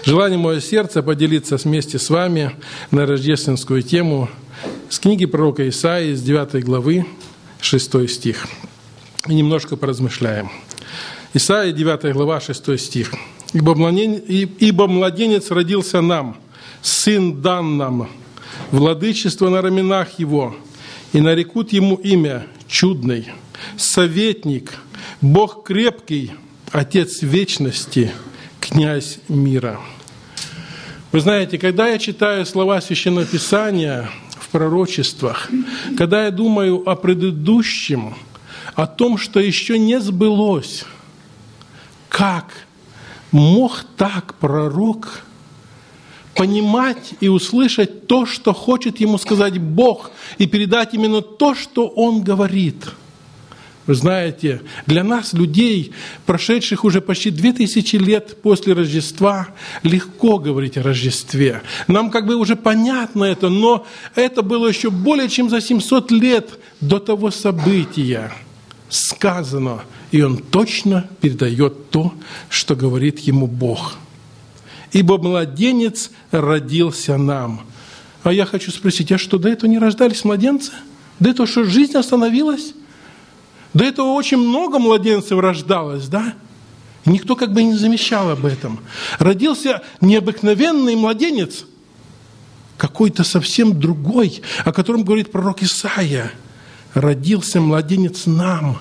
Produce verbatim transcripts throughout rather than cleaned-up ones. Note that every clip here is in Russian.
Желание мое сердце поделиться вместе с вами на рождественскую тему с книги пророка Исаии, с девятой главы, шестой стих. И немножко поразмышляем. Исаия, девятая глава, шестой стих. «Ибо младенец, «Ибо младенец родился нам, сын дан нам, владычество на раменах его, и нарекут ему имя чудный, советник, Бог крепкий, Отец вечности, князь мира». Вы знаете, когда я читаю слова Священного Писания в пророчествах, когда я думаю о предыдущем, о том, что еще не сбылось, как мог так пророк понимать и услышать то, что хочет ему сказать Бог, и передать именно то, что Он говорит? Вы знаете, для нас, людей, прошедших уже почти две тысячи лет после Рождества, легко говорить о Рождестве. Нам как бы уже понятно это, но это было еще более чем за семьсот лет до того события сказано, и Он точно передает то, что говорит ему Бог. «Ибо младенец родился нам». А я хочу спросить, а что, до этого не рождались младенцы? До этого что, жизнь остановилась? До этого очень много младенцев рождалось, да? И никто как бы не замечал об этом. Родился необыкновенный младенец, какой-то совсем другой, о котором говорит пророк Исаия. Родился младенец нам.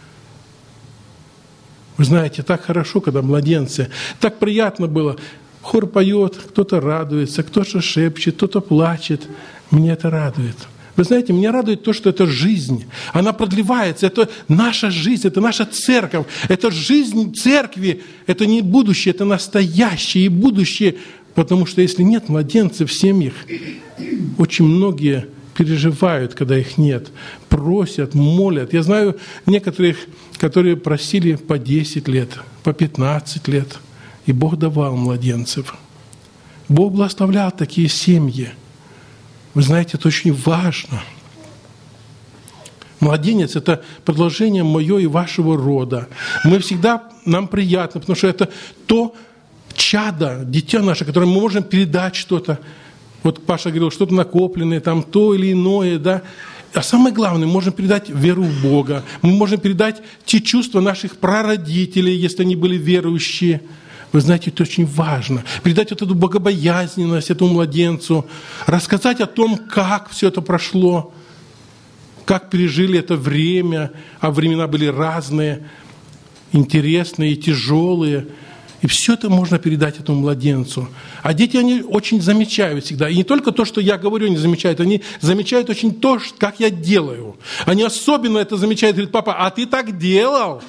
Вы знаете, так хорошо, когда младенцы. Так приятно было. Хор поет, кто-то радуется, кто-то шепчет, кто-то плачет. Меня это радует. Вы знаете, меня радует то, что это жизнь. Она продлевается. Это наша жизнь, это наша церковь. Это жизнь церкви. Это не будущее, это настоящее и будущее. Потому что если нет младенцев в семьях, очень многие переживают, когда их нет. Просят, молят. Я знаю некоторых, которые просили по десять лет, по пятнадцать лет. И Бог давал младенцев. Бог благословлял такие семьи. Вы знаете, это очень важно. Младенец – это продолжение мое и вашего рода. Мы всегда, нам приятно, потому что это то чадо, дитя наше, которое мы можем передать что-то. Вот Паша говорил, что-то накопленное, там то или иное, да. А самое главное, мы можем передать веру в Бога. Мы можем передать те чувства наших прародителей, если они были верующие. Вы знаете, это очень важно. Передать вот эту богобоязненность этому младенцу, рассказать о том, как все это прошло, как пережили это время, а времена были разные, интересные и тяжелые. И все это можно передать этому младенцу. А дети, они очень замечают всегда. И не только то, что я говорю, они замечают, они замечают очень то, как я делаю. Они особенно это замечают. Говорят: папа, а ты так делал?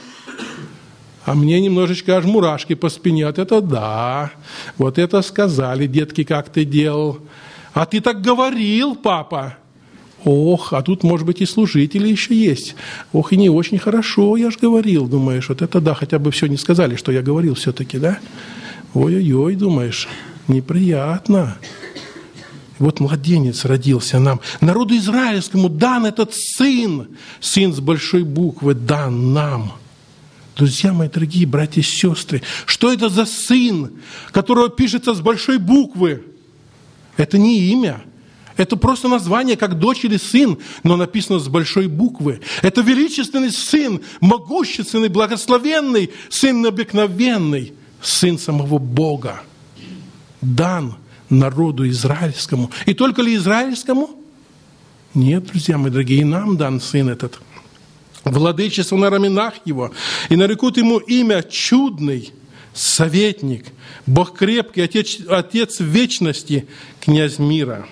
А мне немножечко аж мурашки по спине. Вот это да, вот это сказали, детки, как ты делал. А ты так говорил, папа. Ох, а тут, может быть, и служители еще есть. Ох, и не очень хорошо, я же говорил, думаешь. Вот это да, хотя бы все не сказали, что я говорил все-таки, да? Ой-ой-ой, думаешь, неприятно. Вот младенец родился нам. Народу израильскому дан этот сын. Сын с большой буквы дан нам. Друзья мои дорогие, братья и сестры, что это за сын, которого пишется с большой буквы? Это не имя. Это просто название, как дочь или сын, но написано с большой буквы. Это величественный сын, могущественный, благословенный, сын необыкновенный, сын самого Бога. Дан народу израильскому. И только ли израильскому? Нет, друзья мои дорогие, и нам дан сын этот. Владычество на раменах его, и нарекут ему имя чудный, советник, Бог крепкий, Отец, Отец вечности, князь мира.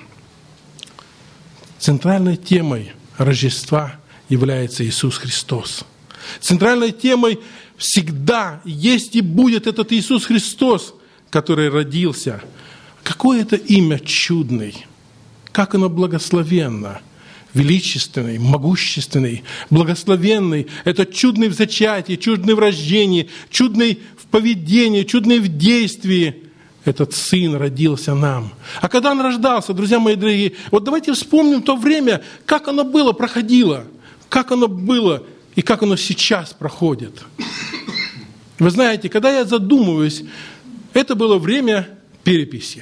Центральной темой Рождества является Иисус Христос. Центральной темой всегда есть и будет этот Иисус Христос, который родился. Какое это имя чудный, как оно благословенно. Величественный, могущественный, благословенный. Это чудный в зачатии, чудный в рождении, чудный в поведении, чудный в действии. Этот Сын родился нам. А когда Он рождался, друзья мои дорогие, вот давайте вспомним то время, как оно было, проходило, как оно было и как оно сейчас проходит. Вы знаете, когда я задумываюсь, это было время переписи.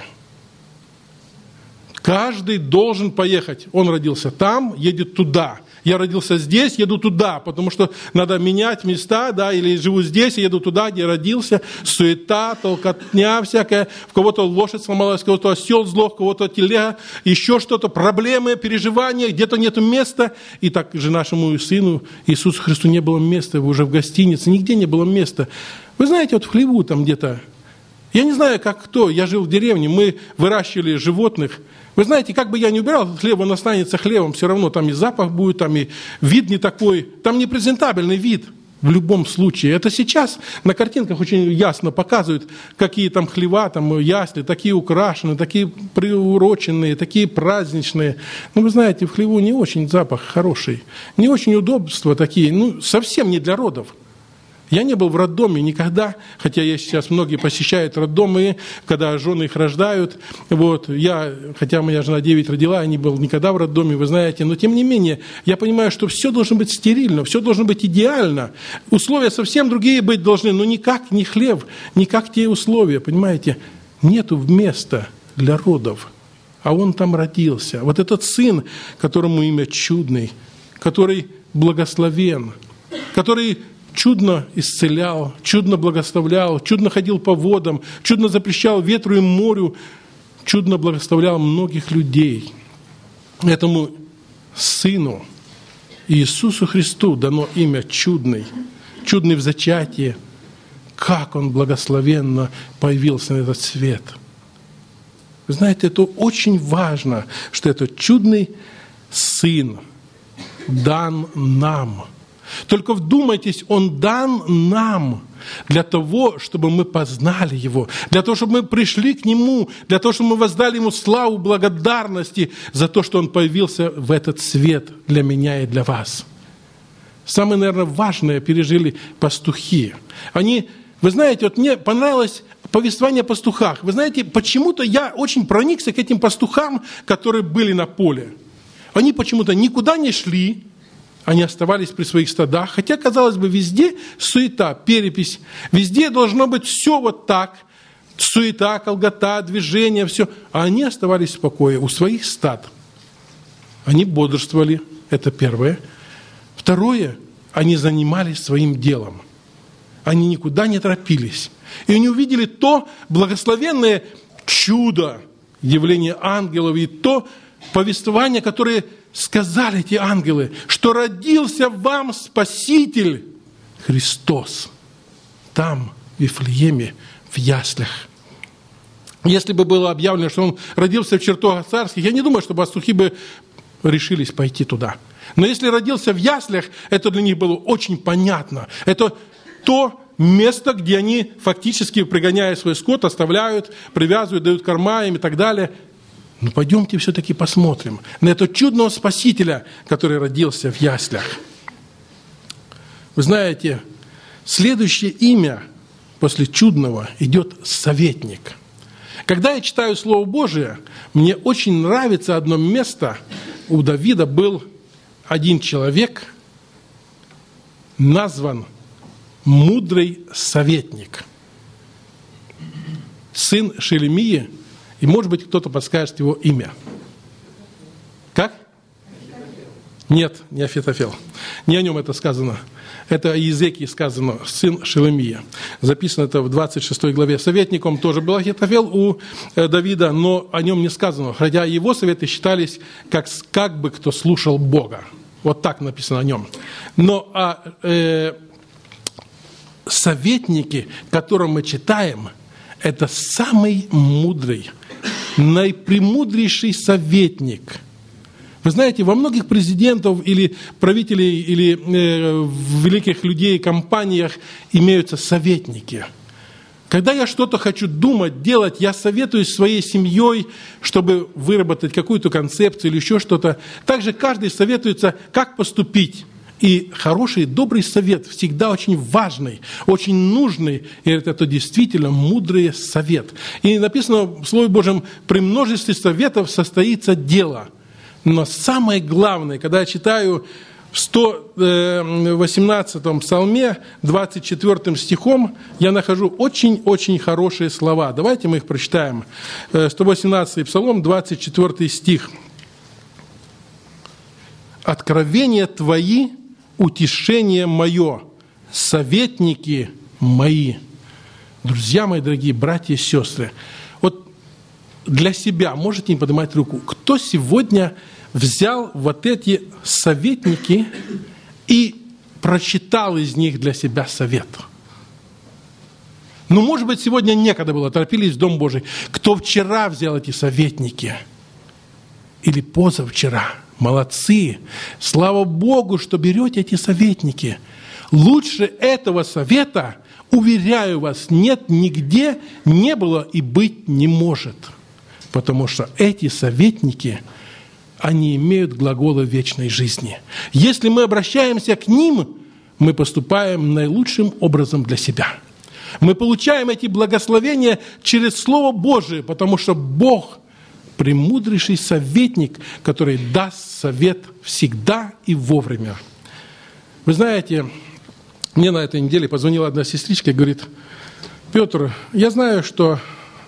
Каждый должен поехать. Он родился там, едет туда. Я родился здесь, еду туда, потому что надо менять места, да, или живу здесь, еду туда, где родился. Суета, толкотня всякая. В кого-то лошадь сломалась, в кого-то осел сдох, в кого-то телега, еще что-то, проблемы, переживания, где-то нету места. И так же нашему сыну Иисусу Христу не было места, уже в гостинице, нигде не было места. Вы знаете, вот в хлеву там где-то, я не знаю, как кто, я жил в деревне, мы выращивали животных. Вы знаете, как бы я ни убирал хлеб, он останется хлебом, все равно там и запах будет, там и вид не такой, там не презентабельный вид в любом случае. Это сейчас на картинках очень ясно показывают, какие там хлева, там ясли, такие украшенные, такие приуроченные, такие праздничные. Но вы знаете, в хлеву не очень запах хороший, не очень удобства такие, ну совсем не для родов. Я не был в роддоме никогда, хотя есть сейчас многие посещают роддомы, когда жены их рождают. Вот, я, хотя моя жена девять родила, я не был никогда в роддоме, вы знаете, но тем не менее, я понимаю, что все должно быть стерильно, все должно быть идеально. Условия совсем другие быть должны, но никак не хлеб, никак те условия, понимаете. Нету места для родов, а он там родился. Вот этот сын, которому имя Чудный, который благословен, который чудно исцелял, чудно благословлял, чудно ходил по водам, чудно запрещал ветру и морю, чудно благословлял многих людей. Этому Сыну Иисусу Христу дано имя Чудный, Чудный в зачатии. Как Он благословенно появился на этот свет. Вы знаете, это очень важно, что этот чудный Сын дан нам. Только вдумайтесь, Он дан нам для того, чтобы мы познали Его, для того, чтобы мы пришли к Нему, для того, чтобы мы воздали Ему славу, благодарности за то, что Он появился в этот свет для меня и для вас. Самое, наверное, важное пережили пастухи. Они, вы знаете, вот мне понравилось повествование о пастухах. Вы знаете, почему-то я очень проникся к этим пастухам, которые были на поле. Они почему-то никуда не шли, они оставались при своих стадах, хотя, казалось бы, везде суета, перепись, везде должно быть все вот так, суета, колгота, движение, все. А они оставались в покое у своих стад. Они бодрствовали, это первое. Второе, они занимались своим делом. Они никуда не торопились. И они увидели то благословенное чудо, явление ангелов, и то повествование, которое сказали эти ангелы, что родился вам Спаситель Христос. Там, в Вифлееме, в яслях. Если бы было объявлено, что Он родился в чертогах царских, я не думаю, что пастухи бы решились пойти туда. Но если родился в яслях, это для них было очень понятно. Это то место, где они фактически, пригоняя свой скот, оставляют, привязывают, дают корма им и так далее. Ну, пойдемте все-таки посмотрим на этого чудного Спасителя, который родился в яслях. Вы знаете, следующее имя после чудного идет советник. Когда я читаю Слово Божие, мне очень нравится одно место. У Давида был один человек, назван мудрый советник. Сын Шелемии. И, может быть, кто-то подскажет его имя. Как? Нет, не Ахитофел. Не о нем это сказано. Это о Иезекии сказано, сын Шелемия. Записано это в двадцать шестой главе. Советником тоже был Ахитофел у Давида, но о нем не сказано. Хотя его советы считались, как, как бы кто слушал Бога. Вот так написано о нем. Но а, э, советники, которым мы читаем, это самый мудрый, наипремудрейший советник. Вы знаете, во многих президентов или правителей, или э, великих людей, компаниях имеются советники. Когда я что-то хочу думать, делать, я советуюсь своей семьей, чтобы выработать какую-то концепцию или еще что-то. Также каждый советуется, как поступить. И хороший, добрый совет всегда очень важный, очень нужный, и это действительно мудрый совет. И написано в Слове Божьем, при множестве советов состоится дело. Но самое главное, когда я читаю в сто восемнадцатом псалме, двадцать четвёртым стихом, я нахожу очень-очень хорошие слова. Давайте мы их прочитаем. сто восемнадцатый псалом, двадцать четвёртый стих. «Откровения Твои, утешение мое, советники мои». Друзья мои, дорогие братья и сестры, вот для себя можете не поднимать руку. Кто сегодня взял вот эти советники и прочитал из них для себя совет? Ну, может быть, сегодня некогда было, торопились в Дом Божий. Кто вчера взял эти советники? Или позавчера? Молодцы! Слава Богу, что берете эти советники. Лучше этого совета, уверяю вас, нет нигде, не было и быть не может. Потому что эти советники, они имеют глаголы вечной жизни. Если мы обращаемся к ним, мы поступаем наилучшим образом для себя. Мы получаем эти благословения через Слово Божие, потому что Бог – премудрейший советник, который даст совет всегда и вовремя. Вы знаете, мне на этой неделе позвонила одна сестричка и говорит: «Петр, я знаю, что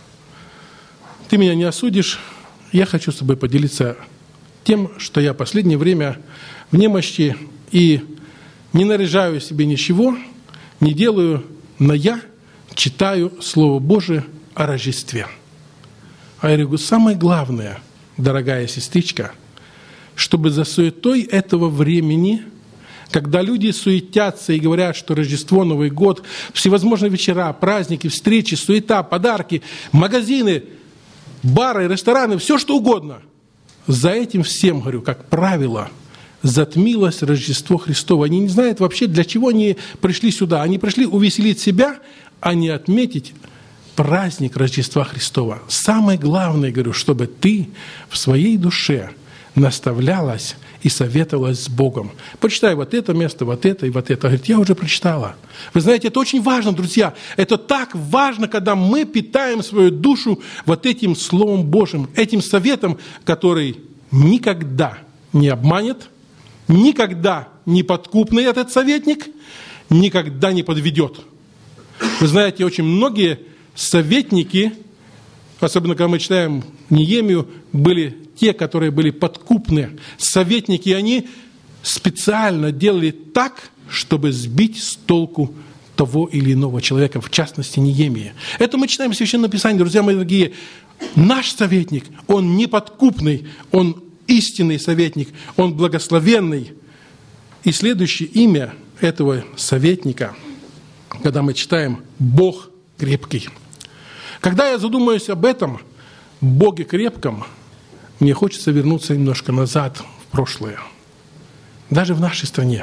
ты меня не осудишь, я хочу с тобой поделиться тем, что я последнее время в немощи и не наряжаю себе ничего, не делаю, но я читаю Слово Божие о Рождестве». А я говорю: самое главное, дорогая сестричка, чтобы за суетой этого времени, когда люди суетятся и говорят, что Рождество, Новый год, всевозможные вечера, праздники, встречи, суета, подарки, магазины, бары, рестораны, все что угодно, за этим всем, говорю, как правило, затмилось Рождество Христово. Они не знают вообще, для чего они пришли сюда. Они пришли увеселить себя, а не отметить праздник Рождества Христова. Самое главное, говорю, чтобы ты в своей душе наставлялась и советовалась с Богом. Почитай вот это место, вот это и вот это. Говорит: я уже прочитала. Вы знаете, это очень важно, друзья. Это так важно, когда мы питаем свою душу вот этим Словом Божьим, этим советом, который никогда не обманет, никогда не подкупный этот советник, никогда не подведет. Вы знаете, очень многие советники, особенно когда мы читаем Неемию, были те, которые были подкупны. Советники, они специально делали так, чтобы сбить с толку того или иного человека, в частности Неемия. Это мы читаем в Священном Писании, друзья мои дорогие. Наш советник, он не подкупный, он истинный советник, он благословенный. И следующее имя этого советника, когда мы читаем «Бог крепкий». Когда я задумаюсь об этом, Боге крепком, мне хочется вернуться немножко назад, в прошлое. Даже в нашей стране.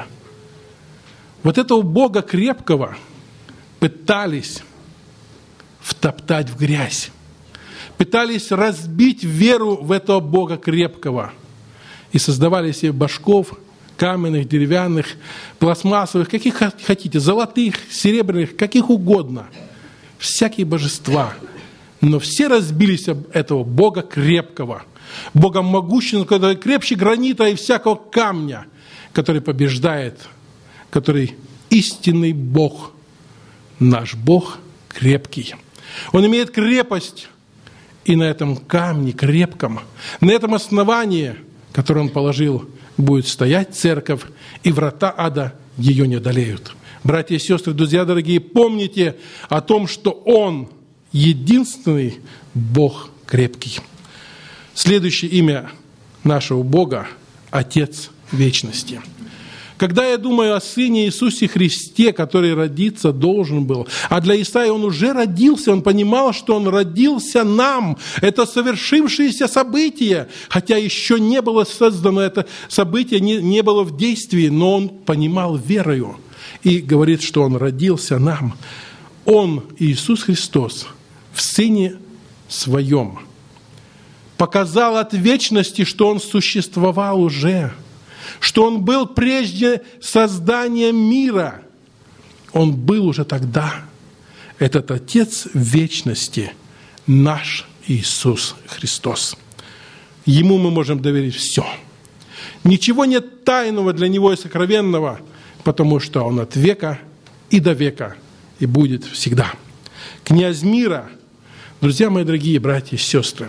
Вот этого Бога крепкого пытались втоптать в грязь. Пытались разбить веру в этого Бога крепкого. И создавали себе башков, каменных, деревянных, пластмассовых, каких хотите, золотых, серебряных, каких угодно. Всякие божества. Но все разбились об этого Бога крепкого, Бога могущественного, который крепче гранита и всякого камня, который побеждает, который истинный Бог, наш Бог крепкий. Он имеет крепость, и на этом камне крепком, на этом основании, которое Он положил, будет стоять церковь, и врата ада ее не одолеют. Братья и сестры, друзья дорогие, помните о том, что Он единственный Бог крепкий. Следующее имя нашего Бога – Отец вечности. Когда я думаю о Сыне Иисусе Христе, который родиться должен был, а для Исаии Он уже родился, он понимал, что Он родился нам. Это совершившееся событие, хотя еще не было создано это событие, не, не было в действии, но Он понимал верою и говорит, что Он родился нам. Он, Иисус Христос, в Сыне Своем показал от вечности, что Он существовал уже, что Он был прежде создания мира. Он был уже тогда. Этот Отец вечности, наш Иисус Христос. Ему мы можем доверить все. Ничего нет тайного для Него и сокровенного, потому что Он от века и до века и будет всегда. Князь мира, друзья мои дорогие братья и сестры,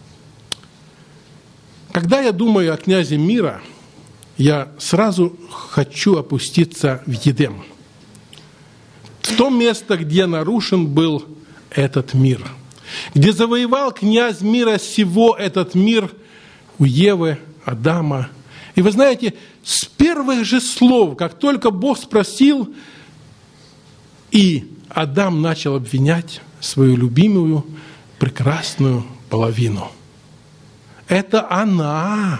когда я думаю о князе мира, я сразу хочу опуститься в Едем, в то место, где нарушен был этот мир, где завоевал князь мира сего этот мир у Евы, Адама. И вы знаете, с первых же слов, как только Бог спросил, и Адам начал обвинять свою любимую, прекрасную половину. Это она.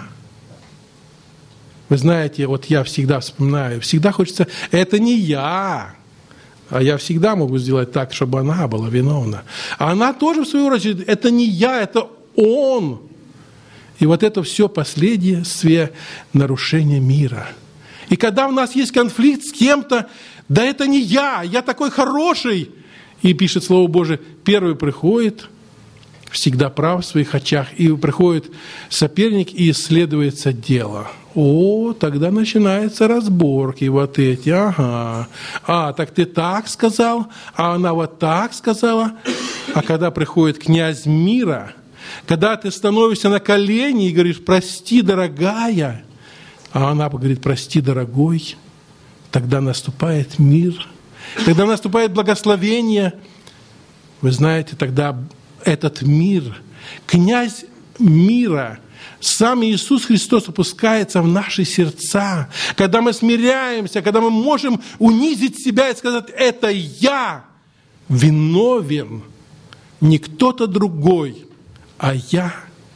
Вы знаете, вот я всегда вспоминаю, всегда хочется, это не я. А я всегда могу сделать так, чтобы она была виновна. А она тоже, в свою очередь, это не я, это он. И вот это все последствия нарушения мира. И когда у нас есть конфликт с кем-то, да это не я, я такой хороший. И пишет Слово Божие, первый приходит, всегда прав в своих очах, и приходит соперник, и исследуется дело. О, тогда начинаются разборки вот эти, ага. А, так ты так сказал, а она вот так сказала. А когда приходит князь мира, когда ты становишься на колени и говоришь, прости, дорогая, а она говорит, прости, дорогой, тогда наступает мир, тогда наступает благословение. Вы знаете, тогда этот мир, князь мира, сам Иисус Христос опускается в наши сердца, когда мы смиряемся, когда мы можем унизить себя и сказать, это я виновен, не кто-то другой, а я.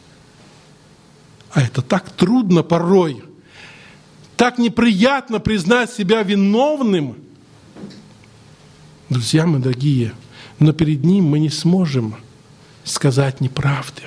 А это так трудно порой, так неприятно признать себя виновным. Друзья мои дорогие, но перед Ним мы не сможем сказать неправды.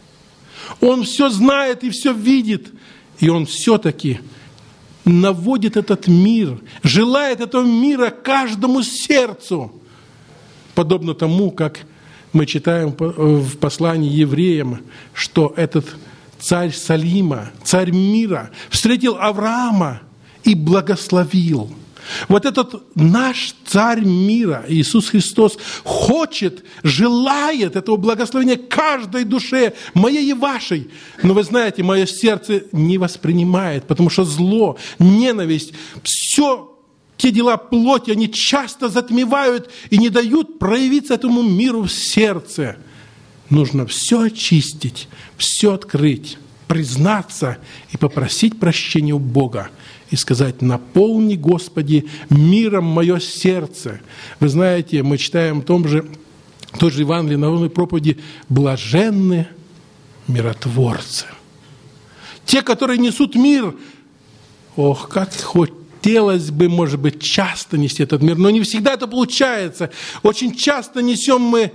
Он все знает и все видит, и Он все-таки наводит этот мир, желает этого мира каждому сердцу, подобно тому, как мы читаем в послании евреям, что этот царь Салима, царь мира, встретил Авраама и благословил. Вот этот наш царь мира, Иисус Христос, хочет, желает этого благословения каждой душе, моей и вашей. Но вы знаете, мое сердце не воспринимает, потому что зло, ненависть, все те дела плоти, они часто затмевают и не дают проявиться этому миру в сердце. Нужно все очистить, все открыть, признаться и попросить прощения у Бога. И сказать, наполни, Господи, миром мое сердце. Вы знаете, мы читаем в том же, в той же Евангелии, на новой проповеди, блаженны миротворцы. Те, которые несут мир. Ох, как хотелось бы, может быть, часто нести этот мир, но не всегда это получается. Очень часто несем мы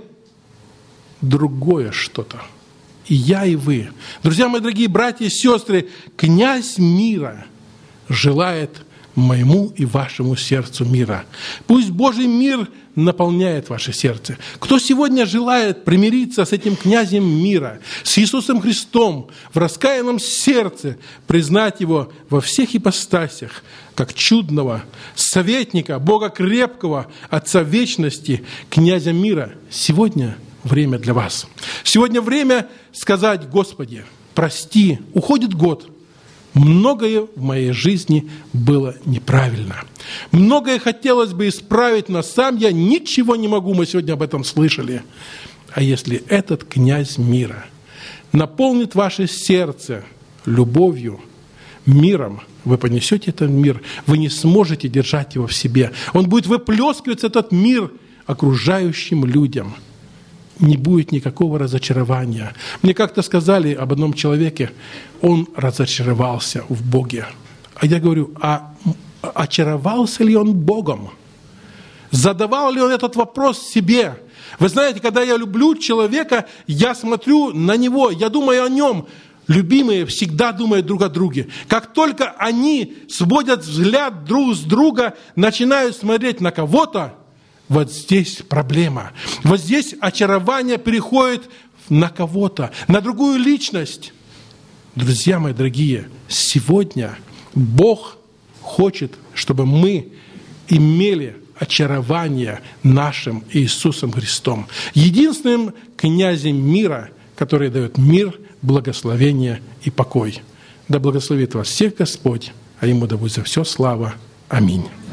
другое что-то. И я, и вы. Друзья мои дорогие братья и сестры, князь мира желает моему и вашему сердцу мира. Пусть Божий мир наполняет ваше сердце. Кто сегодня желает примириться с этим князем мира, с Иисусом Христом, в раскаянном сердце, признать Его во всех ипостасях, как чудного советника, Бога крепкого, Отца вечности, князя мира, сегодня время для вас. Сегодня время сказать, Господи, прости, уходит год. Многое в моей жизни было неправильно. Многое хотелось бы исправить, но сам я ничего не могу. Мы сегодня об этом слышали. А если этот князь мира наполнит ваше сердце любовью, миром, вы понесете этот мир, вы не сможете держать его в себе. Он будет выплескиваться, этот мир, окружающим людям. Не будет никакого разочарования. Мне как-то сказали об одном человеке, он разочаровался в Боге. А я говорю, а очаровался ли он Богом? Задавал ли он этот вопрос себе? Вы знаете, когда я люблю человека, я смотрю на него, я думаю о нем. Любимые всегда думают друг о друге. Как только они сводят взгляд друг с друга, начинают смотреть на кого-то, вот здесь проблема. Вот здесь очарование переходит на кого-то, на другую личность. друзья мои дорогие, сегодня Бог хочет, чтобы мы имели очарование нашим Иисусом Христом, единственным князем мира, который дает мир, благословение и покой. Да благословит вас всех Господь, а Ему да будет за все слава. Аминь.